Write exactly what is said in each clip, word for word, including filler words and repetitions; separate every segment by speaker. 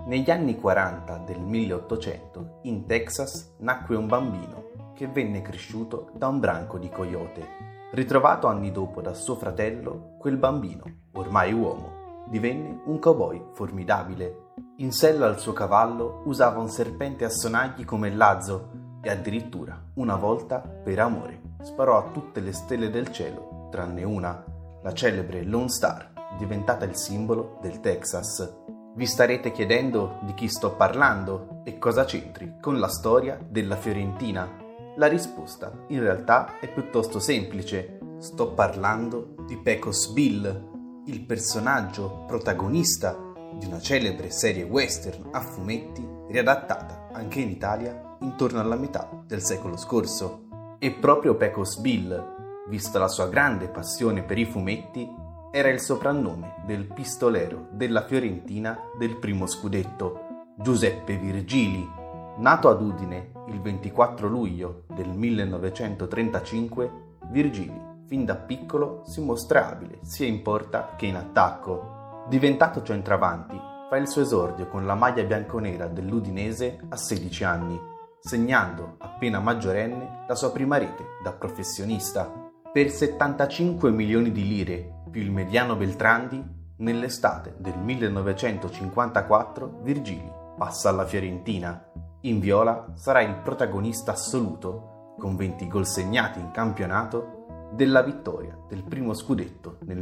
Speaker 1: Negli anni quaranta del milleottocento in Texas nacque un bambino che venne cresciuto da un branco di coyote. Ritrovato anni dopo da suo fratello, quel bambino, ormai uomo, divenne un cowboy formidabile. In sella al suo cavallo usava un serpente a sonagli come il lazzo e addirittura, una volta, per amore, sparò a tutte le stelle del cielo, tranne una, la celebre Lone Star, diventata il simbolo del Texas. Vi starete chiedendo di chi sto parlando e cosa c'entri con la storia della Fiorentina? La risposta in realtà è piuttosto semplice. Sto parlando di Pecos Bill, il personaggio protagonista di una celebre serie western a fumetti riadattata anche in Italia intorno alla metà del secolo scorso. E proprio Pecos Bill, vista la sua grande passione per i fumetti, era il soprannome del pistolero della Fiorentina del primo scudetto, Giuseppe Virgili. Nato ad Udine il ventiquattro luglio del millenovecentotrentacinque, Virgili fin da piccolo si mostra abile sia in porta che in attacco. Diventato centravanti, fa il suo esordio con la maglia bianconera dell'Udinese a sedici anni, segnando, appena maggiorenne, la sua prima rete da professionista. Per settantacinque milioni di lire più il mediano Beltrandi, nell'estate del millenovecentocinquantaquattro Virgili passa alla Fiorentina. In viola sarà il protagonista assoluto, con venti gol segnati in campionato, della vittoria del primo scudetto nel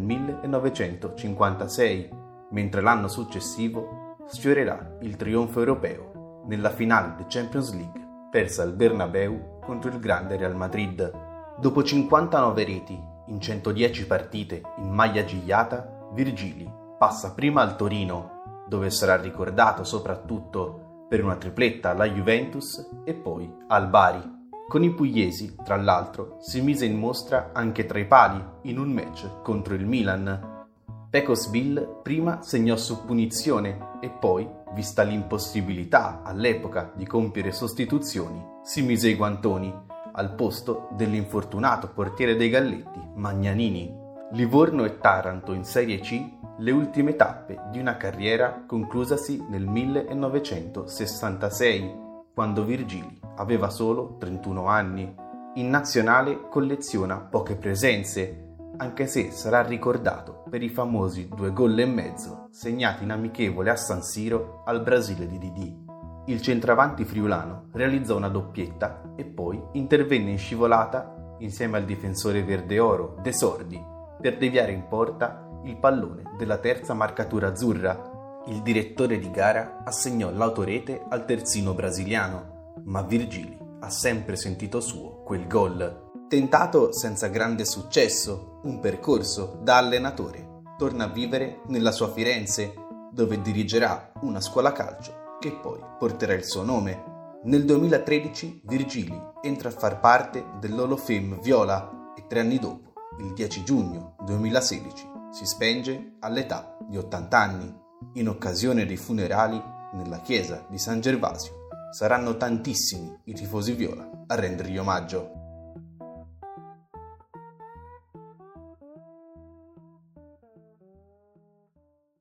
Speaker 1: millenovecentocinquantasei, mentre l'anno successivo sfiorerà il trionfo europeo nella finale di Champions League persa al Bernabeu contro il grande Real Madrid. Dopo cinquantanove reti in centodieci partite in maglia gigliata, Virgili passa prima al Torino, dove sarà ricordato soprattutto per una tripletta alla Juventus, e poi al Bari. Con i pugliesi, tra l'altro, si mise in mostra anche tra i pali in un match contro il Milan. Pecos Bill prima segnò su punizione e poi, vista l'impossibilità all'epoca di compiere sostituzioni, si mise i guantoni al posto dell'infortunato portiere dei Galletti, Magnanini. Livorno e Taranto in Serie C, le ultime tappe di una carriera conclusasi nel millenovecentosessantasei, quando Virgili aveva solo trentuno anni. In nazionale colleziona poche presenze, anche se sarà ricordato per i famosi due gol e mezzo segnati in amichevole a San Siro al Brasile di Didì. Il centravanti friulano realizzò una doppietta e poi intervenne in scivolata insieme al difensore verde-oro De Sordi per deviare in porta il pallone della terza marcatura azzurra. Il direttore di gara assegnò l'autorete al terzino brasiliano, ma Virgili ha sempre sentito suo quel gol. Tentato senza grande successo un percorso da allenatore, torna a vivere nella sua Firenze, dove dirigerà una scuola calcio che poi porterà il suo nome. Nel duemilatredici Virgili entra a far parte dell'Hall of Fame Viola e tre anni dopo, il dieci giugno duemilasedici, si spenge all'età di ottanta anni. In occasione dei funerali nella chiesa di San Gervasio saranno tantissimi i tifosi viola a rendergli omaggio.